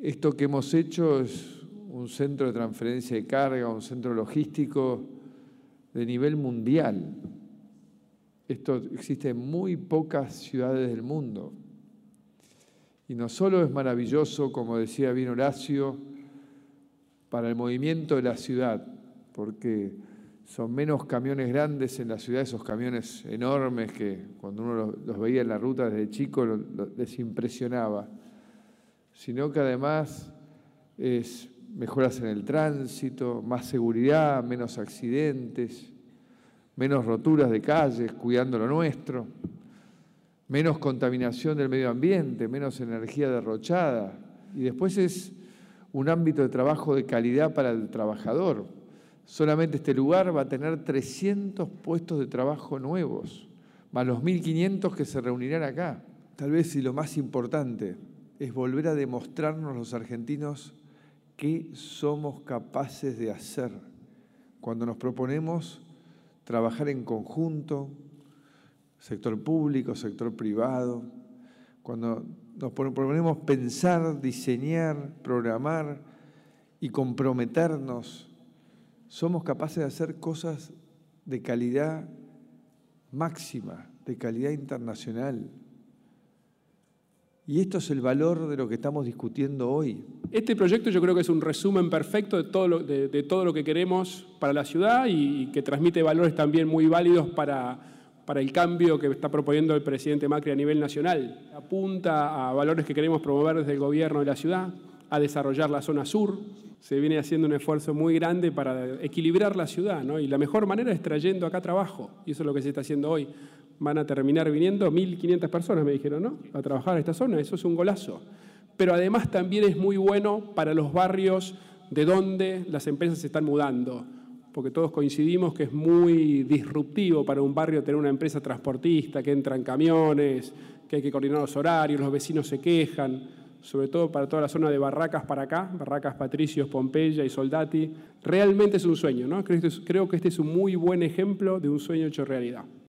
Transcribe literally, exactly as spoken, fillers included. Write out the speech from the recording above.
Esto que hemos hecho es un centro de transferencia de carga, un centro logístico de nivel mundial. Esto existe en muy pocas ciudades del mundo. Y no solo es maravilloso, como decía bien Horacio, para el movimiento de la ciudad, porque son menos camiones grandes en la ciudad, esos camiones enormes que cuando uno los, los veía en la ruta desde chico lo, lo, les impresionaba, sino que además es mejoras en el tránsito, más seguridad, menos accidentes, menos roturas de calles, cuidando lo nuestro, menos contaminación del medio ambiente, menos energía derrochada. Y después es un ámbito de trabajo de calidad para el trabajador. Solamente este lugar va a tener trescientos puestos de trabajo nuevos, más los mil quinientos que se reunirán acá. Tal vez, y lo más importante, es volver a demostrarnos los argentinos qué somos capaces de hacer cuando nos proponemos trabajar en conjunto, sector público, sector privado, cuando nos proponemos pensar, diseñar, programar y comprometernos, somos capaces de hacer cosas de calidad máxima, de calidad internacional. Y esto es el valor de lo que estamos discutiendo hoy. Este proyecto yo creo que es un resumen perfecto de todo lo, de, de todo lo que queremos para la ciudad y que transmite valores también muy válidos para, para el cambio que está proponiendo el presidente Macri a nivel nacional. Apunta a valores que queremos promover desde el gobierno de la ciudad, a desarrollar la zona sur. Se viene haciendo un esfuerzo muy grande para equilibrar la ciudad, ¿no? Y la mejor manera es trayendo acá trabajo, y eso es lo que se está haciendo hoy. Van a terminar viniendo mil quinientas personas, me dijeron, ¿no?, a trabajar a esta zona. Eso es un golazo. Pero además también es muy bueno para los barrios de donde las empresas se están mudando, porque todos coincidimos que es muy disruptivo para un barrio tener una empresa transportista, que entran camiones, que hay que coordinar los horarios, los vecinos se quejan, sobre todo para toda la zona de Barracas para acá, Barracas, Patricios, Pompeya y Soldati. Realmente es un sueño, ¿no? Creo que este es un muy buen ejemplo de un sueño hecho realidad.